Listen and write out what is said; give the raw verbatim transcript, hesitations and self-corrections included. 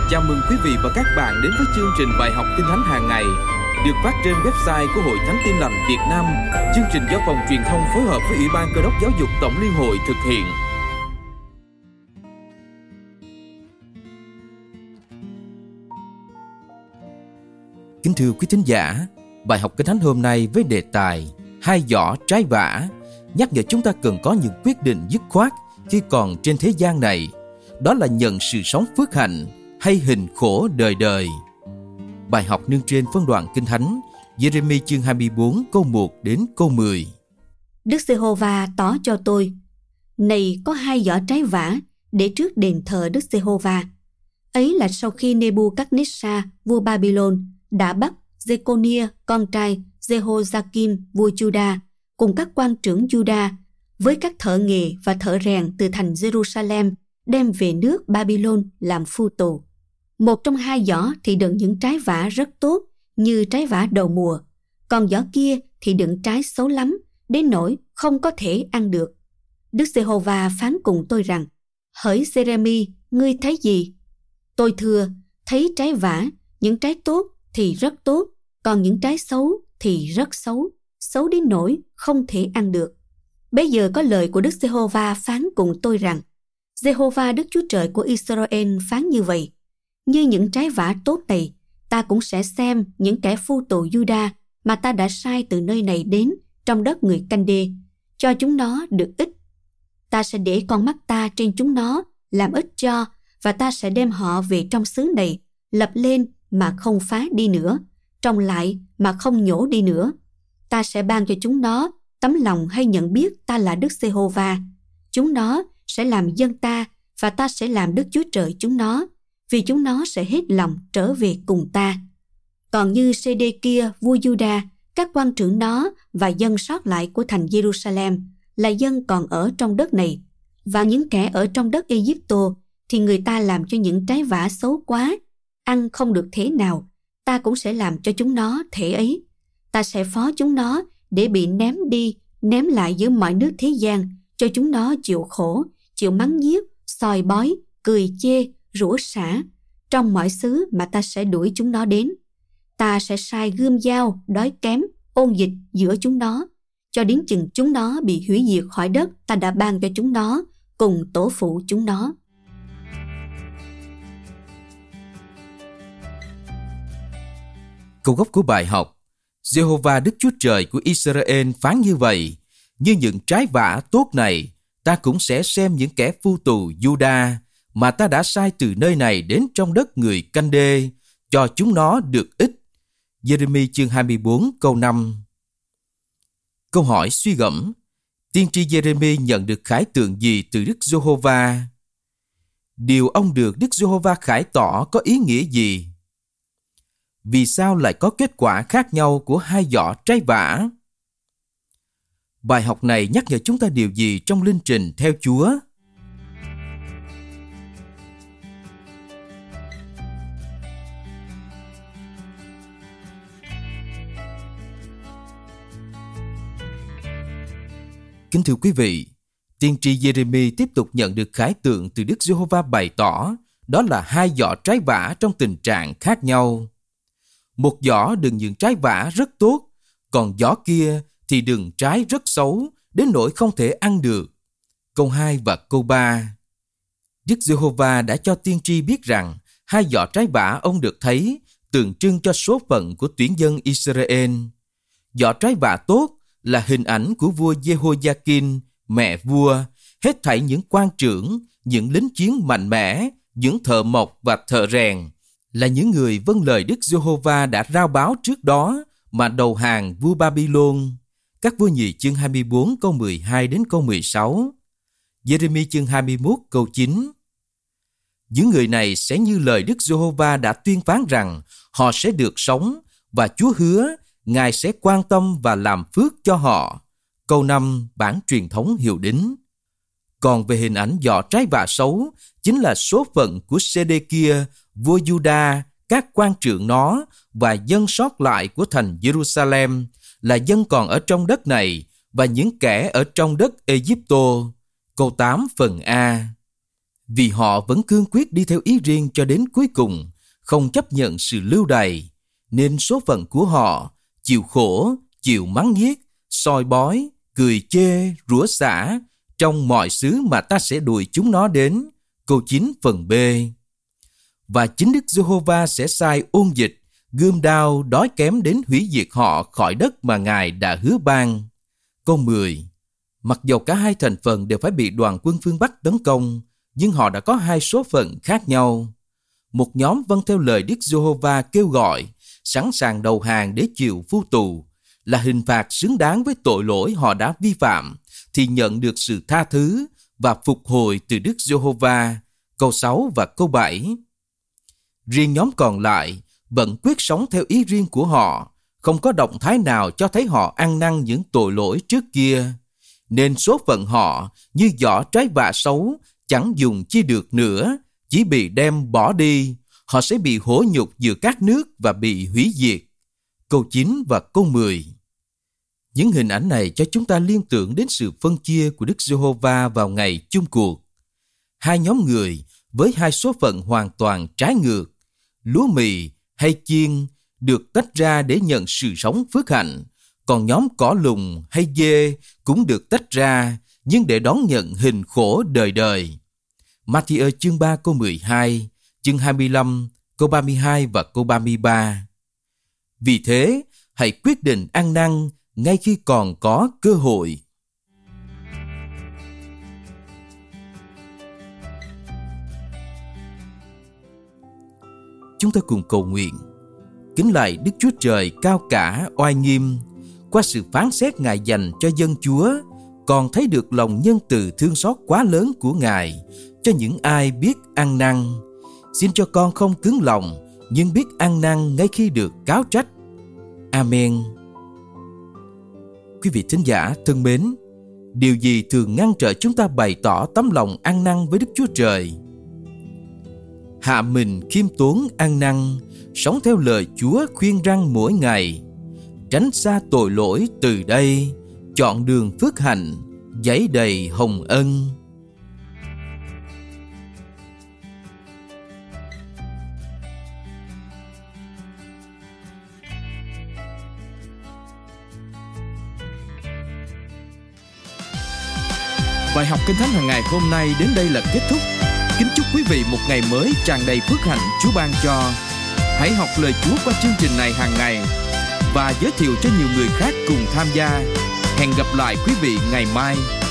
Chào mừng quý vị và các bạn đến với chương trình bài học Kinh Thánh hàng ngày được phát trên website của Hội Thánh Tin Lành Việt Nam. Chương trình do Phòng Truyền thông phối hợp với Ủy ban Cơ đốc Giáo dục Tổng Liên hội thực hiện. Kính thưa quý thính giả, bài học Kinh Thánh hôm nay với đề tài hai giỏ trái vả nhắc nhở chúng ta cần có những quyết định dứt khoát khi còn trên thế gian này. Đó là nhận sự sống phước hạnh hay hình khổ đời đời. Bài học nương trên phân đoạn Kinh Thánh Giê-rê-mi chương hai mươi bốn câu một đến câu mười. Đức Giê-hô-va tỏ cho tôi, này có hai giỏ trái vả để trước đền thờ Đức Giê-hô-va. Ấy là sau khi Nê-bu-cát-nét-sa vua Babylon đã bắt Giê-cô-nia con trai Giê-hô-gia-kim vua Juda cùng các quan trưởng Juda với các thợ nghề và thợ rèn từ thành Jerusalem đem về nước Babylon làm phu tù. Một trong hai giỏ thì đựng những trái vả rất tốt như trái vả đầu mùa, còn giỏ kia thì đựng trái xấu lắm đến nỗi không có thể ăn được. Đức Giê-hô-va phán cùng tôi rằng: hỡi Giê-rê-mi, ngươi thấy gì? Tôi thưa, thấy trái vả, những trái tốt thì rất tốt, còn những trái xấu thì rất xấu, xấu đến nỗi không thể ăn được. Bây giờ có lời của Đức Giê-hô-va phán cùng tôi rằng: Giê-hô-va Đức Chúa Trời của Israel phán như vậy: như những trái vả tốt này, ta cũng sẽ xem những kẻ phu tù Juda mà ta đã sai từ nơi này đến trong đất người Canh-đê, cho chúng nó được ích. Ta sẽ để con mắt ta trên chúng nó làm ích cho, và ta sẽ đem họ về trong xứ này, lập lên mà không phá đi nữa, trồng lại mà không nhổ đi nữa. Ta sẽ ban cho chúng nó tấm lòng hay nhận biết ta là Đức Giê-hô-va. Chúng nó sẽ làm dân ta, và ta sẽ làm Đức Chúa Trời chúng nó, vì chúng nó sẽ hết lòng trở về cùng ta. Còn như Sê-đê-kia vua Juda, các quan trưởng nó và dân sót lại của thành Jerusalem là dân còn ở trong đất này, và những kẻ ở trong đất Ê-díp-tô thì người ta làm cho những trái vả xấu quá, ăn không được thế nào, ta cũng sẽ làm cho chúng nó thể ấy. Ta sẽ phó chúng nó để bị ném đi, ném lại giữa mọi nước thế gian, cho chúng nó chịu khổ, chịu mắng nhiếc, soi bói, cười chê, rủa xả, trong mọi xứ mà ta sẽ đuổi chúng nó đến. Ta sẽ sai gươm dao, đói kém, ôn dịch giữa chúng nó, cho đến chừng chúng nó bị hủy diệt khỏi đất ta đã ban cho chúng nó, cùng tổ phụ chúng nó. Câu gốc của bài học: Giê-hô-va Đức Chúa Trời của Israel phán như vậy: như những trái vả tốt này, ta cũng sẽ xem những kẻ phu tù Juda mà ta đã sai từ nơi này đến trong đất người Canh-đê, cho chúng nó được ích. Giê-rê-mi chương hai mươi bốn câu năm. Câu hỏi suy gẫm: tiên tri Giê-rê-mi nhận được khải tượng gì từ Đức Giê-hô-va? Điều ông được Đức Giê-hô-va khải tỏ có ý nghĩa gì? Vì sao lại có kết quả khác nhau của hai giỏ trái vả? Bài học này nhắc nhở chúng ta điều gì trong linh trình theo Chúa? Kính thưa quý vị, tiên tri Giê-rê-mi tiếp tục nhận được khải tượng từ Đức Giê-hô-va bày tỏ, đó là hai giỏ trái vả trong tình trạng khác nhau. Một giỏ đựng những trái vả rất tốt, còn giỏ kia thì đựng trái rất xấu, đến nỗi không thể ăn được. Câu hai và câu ba. Đức Giê-hô-va đã cho tiên tri biết rằng hai giỏ trái vả ông được thấy tượng trưng cho số phận của tuyển dân Israel. Giỏ trái vả tốt là hình ảnh của vua Giê-hô-gia-kim, mẹ vua, hết thảy những quan trưởng, những lính chiến mạnh mẽ, những thợ mộc và thợ rèn, là những người vâng lời Đức Giê-hô-va đã rao báo trước đó mà đầu hàng vua Babylon. Các Vua Nhì chương hai mươi bốn câu mười hai đến câu mười sáu. Giê-rê-mi chương hai mươi mốt câu chín. Những người này sẽ như lời Đức Giê-hô-va đã tuyên phán rằng họ sẽ được sống, và Chúa hứa Ngài sẽ quan tâm và làm phước cho họ. Câu năm bản truyền thống Hiệu Đính. Còn về hình ảnh giỏ trái vả xấu, chính là số phận của Sê-đê-kia, vua Juda, các quan trưởng nó và dân sót lại của thành Jerusalem, là dân còn ở trong đất này, và những kẻ ở trong đất Ê-díp-tô. Câu tám phần A. Vì họ vẫn cương quyết đi theo ý riêng cho đến cuối cùng, không chấp nhận sự lưu đày, nên số phận của họ chịu khổ, chịu mắng nhiếc, soi bói, cười chê, rủa xả trong mọi xứ mà ta sẽ đuổi chúng nó đến. Câu chín phần B. Và chính Đức Giê-hô-va sẽ sai ôn dịch, gươm đao đói kém đến hủy diệt họ khỏi đất mà Ngài đã hứa ban. Câu mười. Mặc dầu cả hai thành phần đều phải bị đoàn quân phương Bắc tấn công, nhưng họ đã có hai số phận khác nhau. Một nhóm vâng theo lời Đức Giê-hô-va kêu gọi, sẵn sàng đầu hàng để chịu phu tù, là hình phạt xứng đáng với tội lỗi họ đã vi phạm, thì nhận được sự tha thứ và phục hồi từ Đức Giê-hô-va. Câu sáu và câu bảy. Riêng nhóm còn lại vẫn quyết sống theo ý riêng của họ, không có động thái nào cho thấy họ ăn năn những tội lỗi trước kia, nên số phận họ như giỏ trái vả xấu, chẳng dùng chi được nữa, chỉ bị đem bỏ đi. Họ sẽ bị hổ nhục giữa các nước và bị hủy diệt. Câu chín và câu mười. Những hình ảnh này cho chúng ta liên tưởng đến sự phân chia của Đức Giê-hô-va vào ngày chung cuộc. Hai nhóm người với hai số phận hoàn toàn trái ngược, lúa mì hay chiên, được tách ra để nhận sự sống phước hạnh, còn nhóm cỏ lùng hay dê cũng được tách ra, nhưng để đón nhận hình khổ đời đời. Ma-thi-ơ chương ba câu mười hai, chương hai mươi lăm, câu ba mươi hai và câu ba mươi ba. Vì thế, hãy quyết định ăn năn ngay khi còn có cơ hội. Chúng ta cùng cầu nguyện. Kính lạy Đức Chúa Trời cao cả oai nghiêm, qua sự phán xét Ngài dành cho dân Chúa, còn thấy được lòng nhân từ thương xót quá lớn của Ngài cho những ai biết ăn năn. Xin cho con không cứng lòng, nhưng biết ăn năn ngay khi được cáo trách. Amen. Quý vị thính giả thân mến, điều gì thường ngăn trở chúng ta bày tỏ tấm lòng ăn năn với Đức Chúa Trời? Hạ mình khiêm tốn ăn năn, sống theo lời Chúa khuyên răn mỗi ngày, tránh xa tội lỗi từ đây, chọn đường phước hạnh, dẫy đầy hồng ân. Bài học Kinh Thánh hàng ngày hôm nay đến đây là kết thúc. Kính chúc quý vị một ngày mới tràn đầy phước hạnh Chúa ban cho. Hãy học lời Chúa qua chương trình này hàng ngày và giới thiệu cho nhiều người khác cùng tham gia. Hẹn gặp lại quý vị ngày mai.